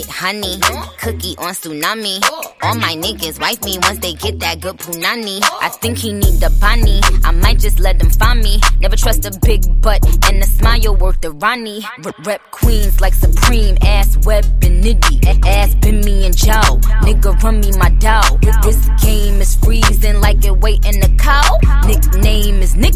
honey. Cookie on tsunami. All my niggas wife me once they get that good punani. I think he need the bunny. I might just let them find me. Never trust a big butt and a smile worth the Ronnie. Rep queens like Supreme. Ass web and nitty. Ass been me and Joe. Nigga run me my dough. This game is freezing like it waiting the cow. Nickname is Nick.